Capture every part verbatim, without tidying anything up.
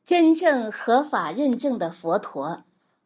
真正合法认证的佛陀。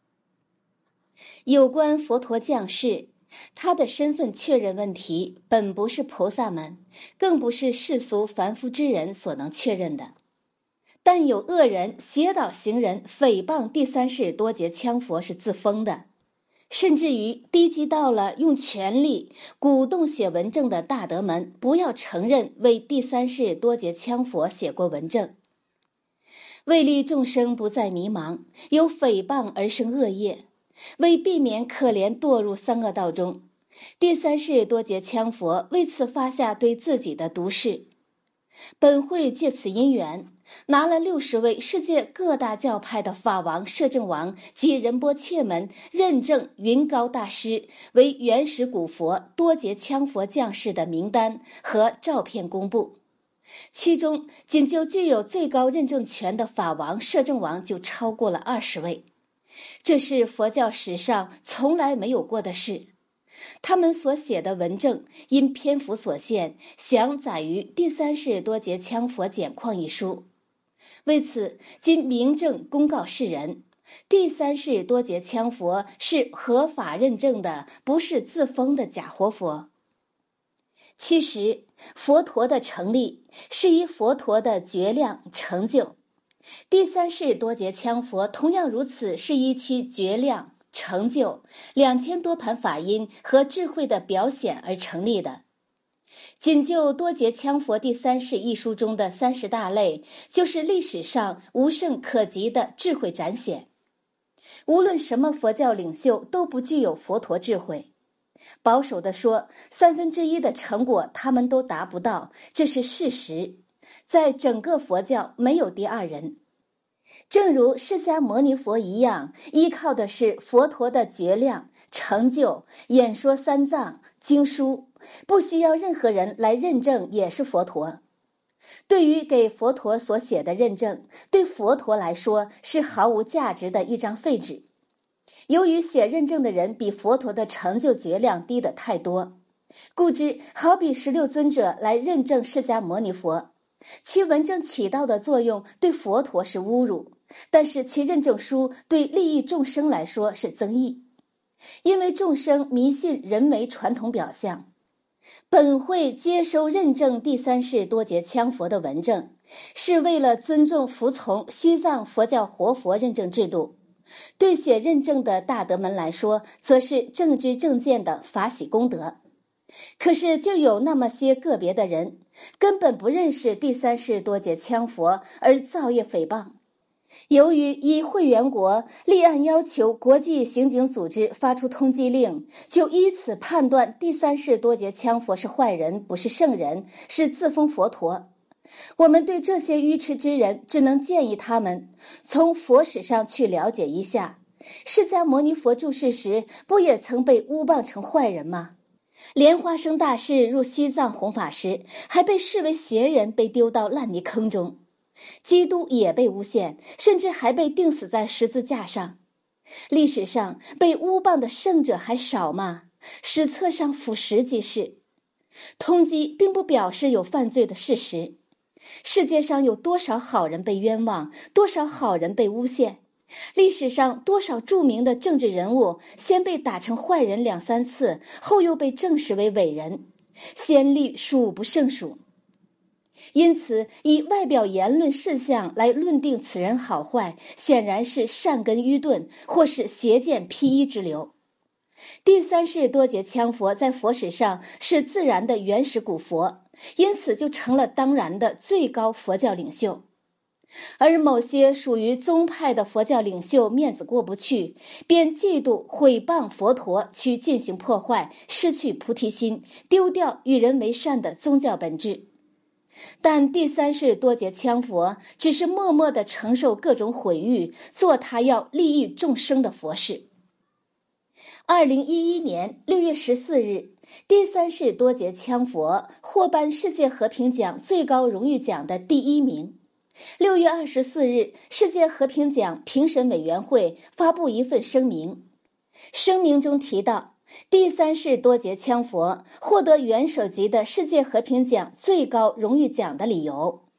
有关佛陀降世，他的身份确认问题本不是菩萨们，更不是世俗凡夫之人所能确认的。但有恶人邪导行人诽谤第三世多杰羌佛是自封的，甚至于低级到了用权力鼓动写文证的大德们不要承认为第三世多杰羌佛写过文证。为利众生不再迷茫，由诽谤而生恶业，为避免可怜堕入三恶道中，第三世多杰羌佛为此发下对自己的毒誓。本会借此因缘，拿了六十位世界各大教派的法王、摄政王及仁波切们认证云高大师为原始古佛多杰羌佛降世的名单和照片公布。其中仅就具有最高认证权的法王、摄政王就超过了二十位，这是佛教史上从来没有过的事。他们所写的文证因篇幅所限，详载于《第三世多杰羌佛简况》一书。为此，今明正公告世人，第三世多杰羌佛是合法认证的，不是自封的假活佛。其实佛陀的成立是以佛陀的觉量成就，第三世多杰羌佛同样如此，是以其觉量成就两千多盘法音和智慧的表显而成立的。仅就多杰羌佛第三世一书中的三十大类，就是历史上无甚可及的智慧展显。无论什么佛教领袖都不具有佛陀智慧，保守地说，三分之一的成果他们都达不到，这是事实。在整个佛教没有第二人。正如释迦牟尼佛一样，依靠的是佛陀的觉量成就，演说三藏经书，不需要任何人来认证，也是佛陀。对于给佛陀所写的认证，对佛陀来说是毫无价值的一张废纸。由于写认证的人比佛陀的成就觉量低得太多，故知好比十六尊者来认证释迦牟尼佛，其文证起到的作用对佛陀是侮辱，但是其认证书对利益众生来说是增益，因为众生迷信人为传统表象。本会接收认证第三世多杰羌佛的文证，是为了尊重服从西藏佛教活佛认证制度。对写认证的大德们来说，则是正知正见的法喜功德。可是就有那么些个别的人，根本不认识第三世多杰羌佛而造业诽谤。由于依会员国立案要求国际刑警组织发出通缉令，就依此判断第三世多杰羌佛是坏人，不是圣人，是自封佛陀。我们对这些愚痴之人，只能建议他们从佛史上去了解一下，释迦牟尼佛住世时不也曾被诬谤成坏人吗？莲花生大士入西藏弘法时，还被视为邪人，被丢到烂泥坑中。基督也被诬陷，甚至还被钉死在十字架上。历史上被诬谤的圣者还少吗？史册上俯拾即是。通缉并不表示有犯罪的事实。世界上有多少好人被冤枉，多少好人被诬陷？历史上多少著名的政治人物先被打成坏人两三次，后又被证实为伟人，先例数不胜数。因此以外表言论事项来论定此人好坏，显然是善根愚钝，或是邪见披衣之流。第三世多杰羌佛在佛史上是自然的原始古佛，因此就成了当然的最高佛教领袖。而某些属于宗派的佛教领袖面子过不去，便嫉妒毁谤佛陀，去进行破坏，失去菩提心，丢掉与人为善的宗教本质。但第三世多杰羌佛只是默默地承受各种毁誉，做他要利益众生的佛事。二零一一年六月十四日，第三世多杰羌佛获颁世界和平奖最高荣誉奖的第一名。六月二十四日，世界和平奖评审委员会发布一份声明，声明中提到，第三世多杰羌佛获得元首级的世界和平奖最高荣誉奖的理由。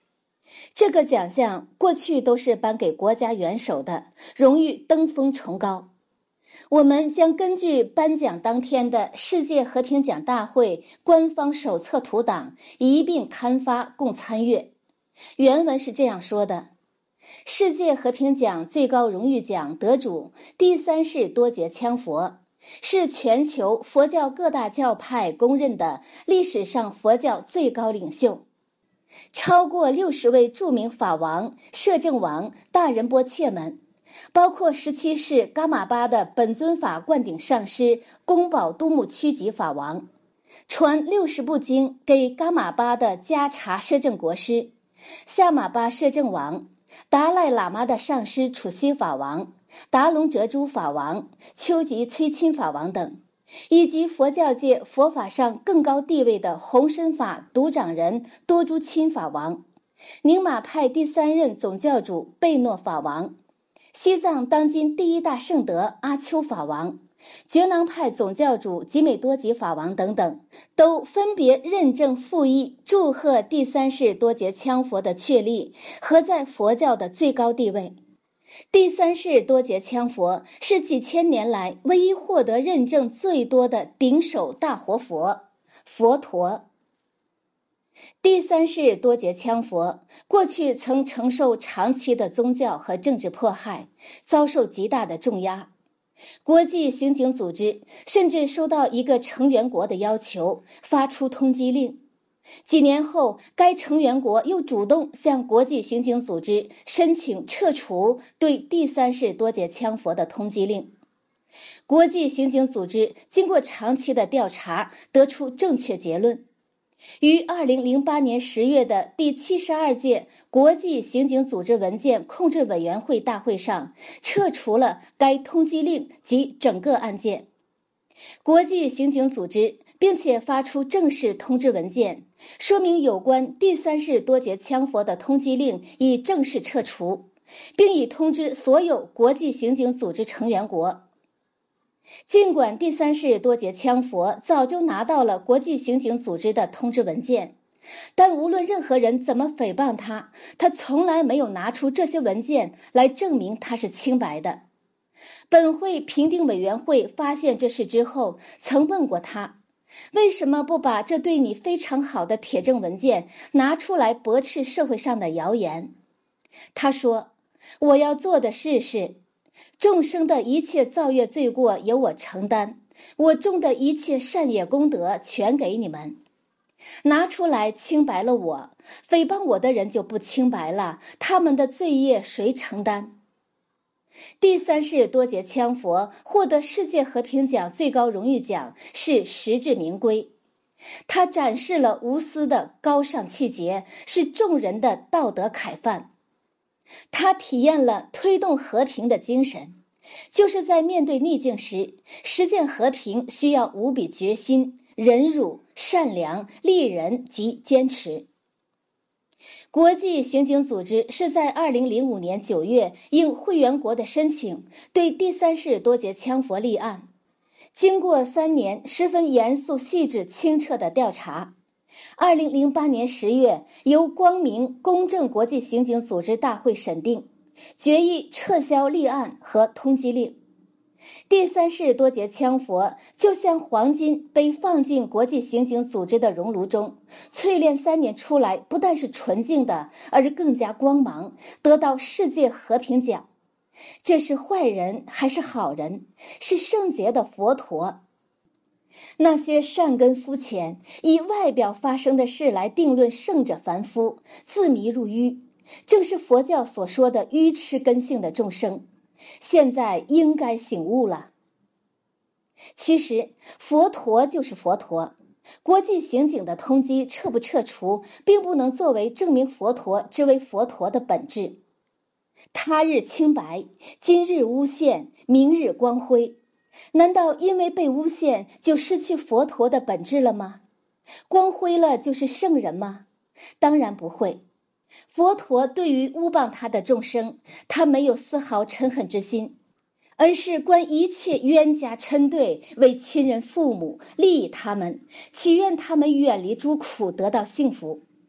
这个奖项过去都是颁给国家元首的，荣誉登峰崇高。我们将根据颁奖当天的世界和平奖大会官方手册图档一并刊发供参阅。原文是这样说的：世界和平奖最高荣誉奖得主第三世多杰羌佛，是全球佛教各大教派公认的历史上佛教最高领袖。超过六十位著名法王、摄政王、大仁波切们，包括十七世噶玛巴的本尊法灌顶上师宫保都木区吉法王，传六十部经给噶玛巴的加查摄政国师、夏玛巴摄政王、达赖喇嘛的上师楚西法王、达隆哲珠法王、丘吉崔钦法王等，以及佛教界佛法上更高地位的弘深法独掌人多珠钦法王、宁玛派第三任总教主贝诺法王、西藏当今第一大圣德阿丘法王、觉囊派总教主吉美多吉法王等等，都分别认证附议祝贺第三世多杰羌佛的确立和在佛教的最高地位。第三世多杰羌佛是几千年来唯一获得认证最多的顶首大活佛佛陀。第三世多杰羌佛过去曾承受长期的宗教和政治迫害，遭受极大的重压。国际刑警组织甚至收到一个成员国的要求，发出通缉令。几年后，该成员国又主动向国际刑警组织申请撤除对第三世多杰羌佛的通缉令。国际刑警组织经过长期的调查，得出正确结论，于二零零八年十月的第七十二届国际刑警组织文件控制委员会大会上撤除了该通缉令及整个案件。国际刑警组织并且发出正式通知文件，说明有关第三世多杰羌佛的通缉令已正式撤除，并已通知所有国际刑警组织成员国。尽管第三世多杰羌佛早就拿到了国际刑警组织的通知文件，但无论任何人怎么诽谤他，他从来没有拿出这些文件来证明他是清白的。本会评定委员会发现这事之后，曾问过他，为什么不把这对你非常好的铁证文件拿出来驳斥社会上的谣言？他说，我要做的事是，众生的一切造业罪过由我承担，我种的一切善业功德全给你们。拿出来清白了我，诽谤我的人就不清白了，他们的罪业谁承担？第三世多杰羌佛获得世界和平奖最高荣誉奖是实至名归，他展示了无私的高尚气节，是众人的道德楷范。他体验了推动和平的精神，就是在面对逆境时，实践和平需要无比决心、忍辱、善良、利人及坚持。国际刑警组织是在二零零五年九月应会员国的申请，对第三世多杰羌佛立案。经过三年十分严肃、细致、清澈的调查，二零零八年十月由光明公正国际刑警组织大会审定，决议撤销立案和通缉令。第三世多杰羌佛就像黄金被放进国际刑警组织的熔炉中，淬炼三年出来，不但是纯净的，而是更加光芒，得到世界和平奖。这是坏人还是好人？是圣洁的佛陀。那些善根肤浅，以外表发生的事来定论圣者凡夫，自迷入愚，正是佛教所说的愚痴根性的众生。现在应该醒悟了。其实佛陀就是佛陀，国际刑警的通缉撤不撤除，并不能作为证明佛陀之为佛陀的本质。他日清白，今日诬陷，明日光辉，难道因为被诬陷就失去佛陀的本质了吗？光辉了就是圣人吗？当然不会。佛陀对于诬谤他的众生，他没有丝毫嗔恨之心，而是观一切冤家嗔对为亲人父母，利益他们，祈愿他们远离诸苦，得到幸福。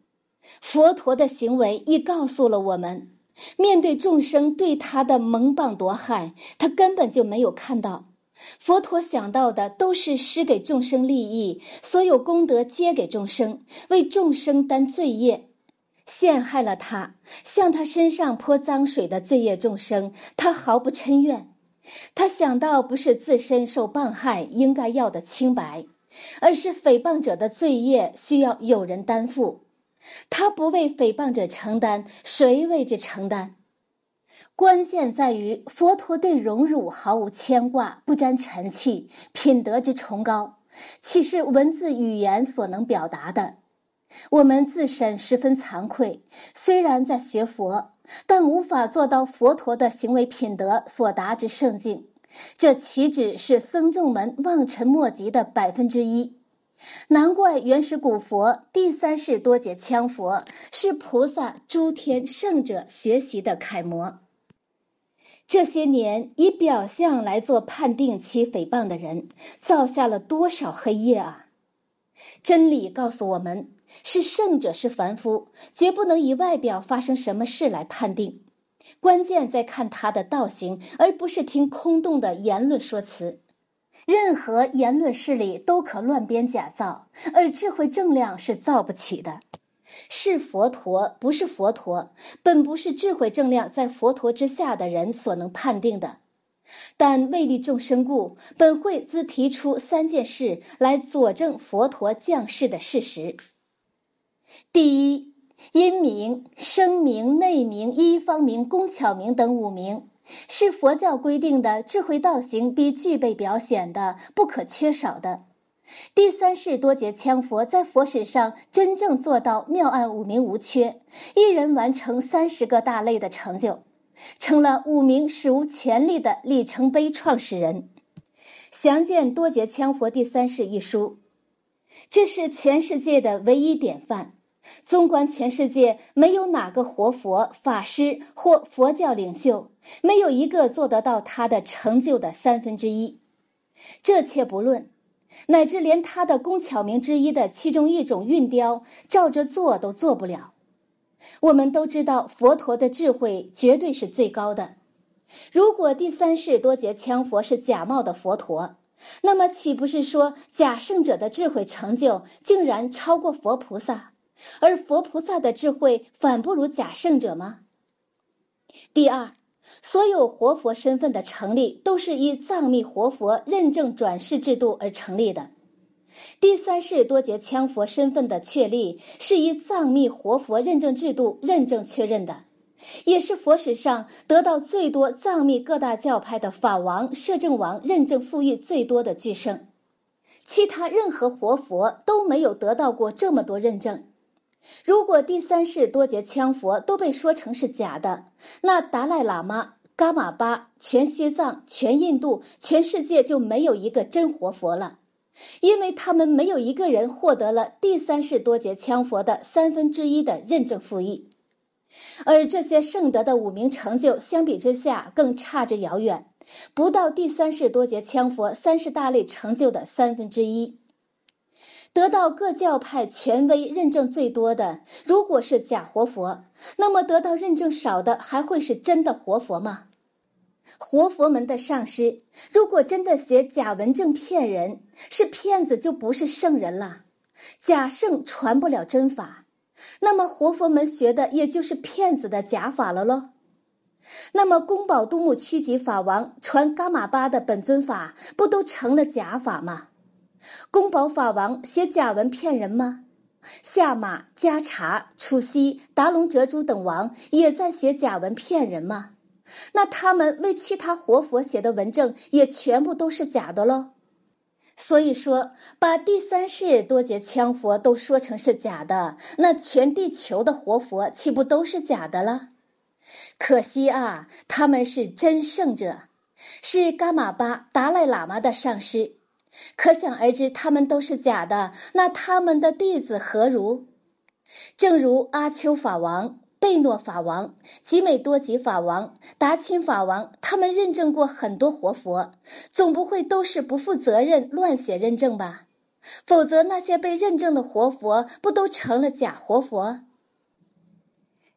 佛陀的行为已告诉了我们，面对众生对他的蒙谤夺害，他根本就没有看到。佛陀想到的都是施给众生利益，所有功德皆给众生，为众生担罪业。陷害了他，向他身上泼脏水的罪业众生，他毫不嗔怨。他想到不是自身受谤害应该要的清白，而是诽谤者的罪业需要有人担负。他不为诽谤者承担，谁为之承担？关键在于佛陀对荣辱毫无牵挂，不沾尘气，品德之崇高，岂是文字语言所能表达的？我们自身十分惭愧，虽然在学佛，但无法做到佛陀的行为品德所达之圣境，这岂止是僧众们望尘莫及的百分之一。难怪原始古佛第三世多杰羌佛是菩萨诸天圣者学习的楷模。这些年以表象来做判定其诽谤的人，造下了多少黑业啊！真理告诉我们，是圣者是凡夫，绝不能以外表发生什么事来判定，关键在看他的道行，而不是听空洞的言论说辞。任何言论事理都可乱编假造，而智慧正量是造不起的。是佛陀不是佛陀，本不是智慧正量在佛陀之下的人所能判定的。但为利众生故，本会自提出三件事来佐证佛陀降世的事实。第一，因名、声名、内名、一方名、工巧名等五名，是佛教规定的智慧道行必具备表显的，不可缺少的。第三世多杰羌佛在佛史上真正做到妙案五名无缺，一人完成三十个大类的成就，成了五名史无前例的里程碑创始人。详见多杰羌佛第三世一书。这是全世界的唯一典范，纵观全世界，没有哪个活佛、法师或佛教领袖，没有一个做得到他的成就的三分之一。这且不论，乃至连他的工巧名之一的其中一种运雕，照着做都做不了。我们都知道佛陀的智慧绝对是最高的。如果第三世多杰羌佛是假冒的佛陀，那么岂不是说假圣者的智慧成就竟然超过佛菩萨，而佛菩萨的智慧反不如假圣者吗？第二，所有活佛身份的成立都是以藏密活佛认证转世制度而成立的。第三世多杰羌佛身份的确立是以藏密活佛认证制度认证确认的，也是佛史上得到最多藏密各大教派的法王、摄政王认证富裕最多的巨圣。其他任何活佛都没有得到过这么多认证。如果第三世多杰羌佛都被说成是假的，那达赖喇嘛、噶玛巴、全西藏、全印度、全世界就没有一个真活佛了，因为他们没有一个人获得了第三世多杰羌佛的三分之一的认证富裕。而这些圣德的五名成就相比之下更差之遥远，不到第三世多杰羌佛三十大类成就的三分之一。得到各教派权威认证最多的，如果是假活佛，那么得到认证少的还会是真的活佛吗？活佛们的上师如果真的写假文证骗人，是骗子就不是圣人了。假圣传不了真法，那么活佛们学的也就是骗子的假法了咯。那么宫保都木区级法王传噶玛巴的本尊法，不都成了假法吗？宫保法王写假文骗人吗？夏玛、迦查、楚西、达隆哲珠等王也在写假文骗人吗？那他们为其他活佛写的文证也全部都是假的咯。所以说，把第三世多杰羌佛都说成是假的，那全地球的活佛岂不都是假的了？可惜啊，他们是真圣者，是噶玛巴、达赖喇嘛的上师。可想而知，他们都是假的，那他们的弟子何如？正如阿丘法王、贝诺法王、吉美多吉法王、达钦法王，他们认证过很多活佛，总不会都是不负责任乱写认证吧？否则那些被认证的活佛不都成了假活佛？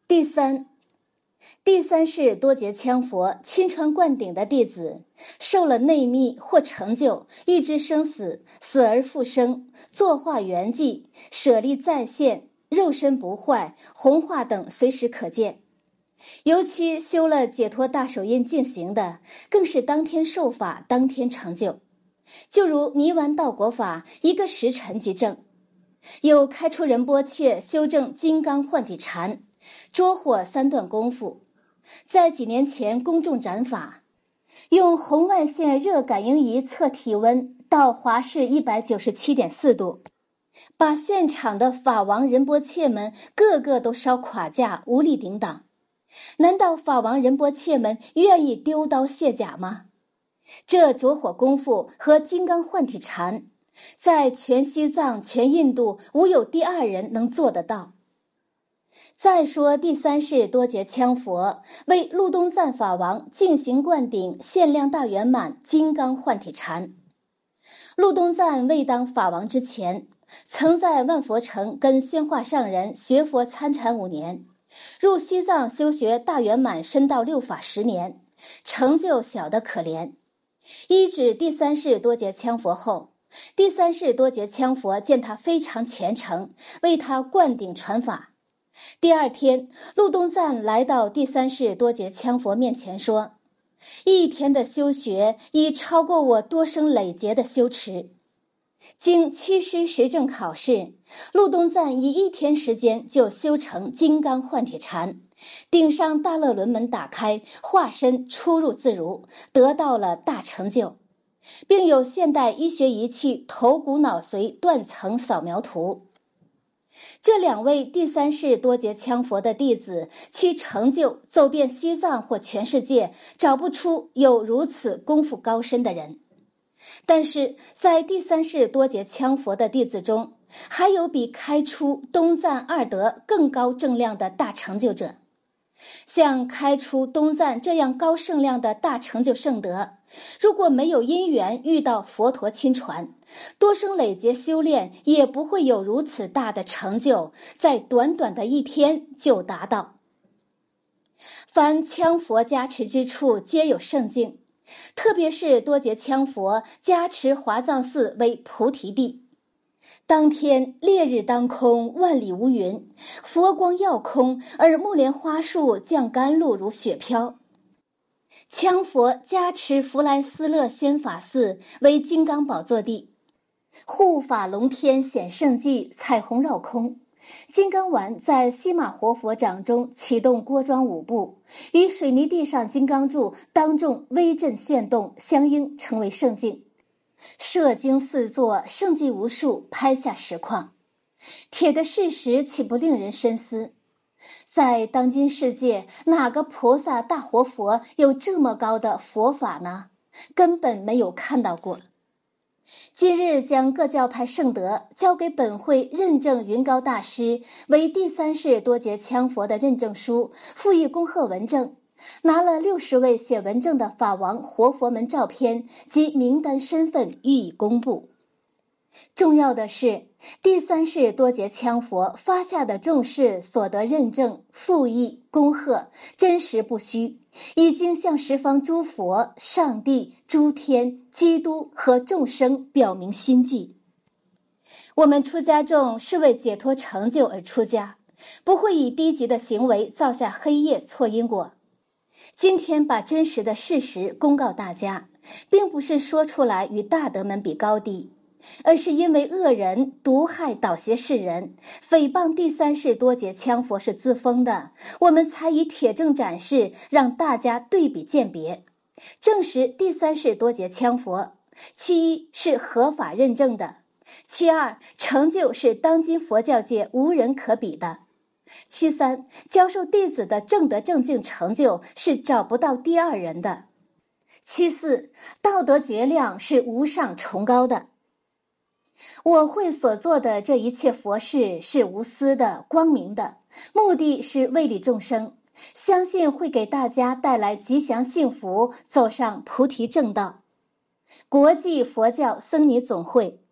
第三，第三世多杰羌佛亲传灌顶的弟子，受了内密或成就，预知生死，死而复生，作化圆寂，舍利再现，肉身不坏，红化等随时可见。尤其修了解脱大手印进行的，更是当天受法，当天成就。就如泥丸道果法，一个时辰即证。有开出仁波切修正金刚幻体禅，着火三段功夫，在几年前公众展法，用红外线热感应仪测体温到华氏 一百九十七点四 度，把现场的法王仁波切们个个都烧垮架，无力顶挡。难道法王仁波切们愿意丢刀卸甲吗？这着火功夫和金刚幻体禅，在全西藏全印度无有第二人能做得到。再说第三世多杰羌佛为禄东赞法王进行灌顶限量大圆满金刚幻体禅。禄东赞未当法王之前，曾在万佛城跟宣化上人学佛参禅五年，入西藏修学大圆满深道六法十年，成就小得可怜。依止第三世多杰羌佛后，第三世多杰羌佛见他非常虔诚，为他灌顶传法。第二天，禄东赞来到第三世多杰羌佛面前说，一天的修学已超过我多生累劫的修持。经七师实证考试，禄东赞以一天时间就修成金刚幻体禅，顶上大乐轮门打开，化身出入自如，得到了大成就，并有现代医学仪器头骨脑髓断层扫描图。这两位第三世多杰羌佛的弟子，其成就走遍西藏或全世界，找不出有如此功夫高深的人。但是在第三世多杰羌佛的弟子中，还有比开出东赞二德更高正量的大成就者。像开出东赞这样高圣量的大成就圣德，如果没有因缘遇到佛陀亲传，多生累劫修炼也不会有如此大的成就，在短短的一天就达到。凡羌佛加持之处皆有圣境，特别是多杰羌佛加持华藏寺为菩提地，当天烈日当空，万里无云，佛光耀空，而木莲花树降甘露如雪飘。羌佛加持福来斯乐宣法寺为金刚宝座地，护法龙天显圣迹，彩虹绕空。金刚丸在西马活佛掌中启动锅庄五步，与水泥地上金刚柱当众微震旋动相应，成为圣境。摄经四座，圣迹无数，拍下实况。铁的事实岂不令人深思？在当今世界，哪个菩萨大活佛有这么高的佛法呢？根本没有看到过。今日将各教派圣德交给本会认证云高大师为第三世多杰羌佛的认证书，附以恭贺文证，拿了六十位写文证的法王活佛们照片及名单身份予以公布。重要的是，第三世多杰羌佛发下的众誓所得认证、附议、恭贺，真实不虚，已经向十方诸佛、上帝、诸天、基督和众生表明心迹。我们出家众是为解脱成就而出家，不会以低级的行为造下黑夜错因果。今天把真实的事实公告大家，并不是说出来与大德们比高低，而是因为恶人毒害倒邪世人，诽谤第三世多杰羌佛是自封的，我们才以铁证展示，让大家对比鉴别，证实第三世多杰羌佛，其一是合法认证的，其二成就是当今佛教界无人可比的，其三教授弟子的正德正境成就是找不到第二人的，其四道德觉量是无上崇高的。我会所做的这一切佛事是无私的、光明的，目的是为利众生，相信会给大家带来吉祥幸福，走上菩提正道。国际佛教僧尼总会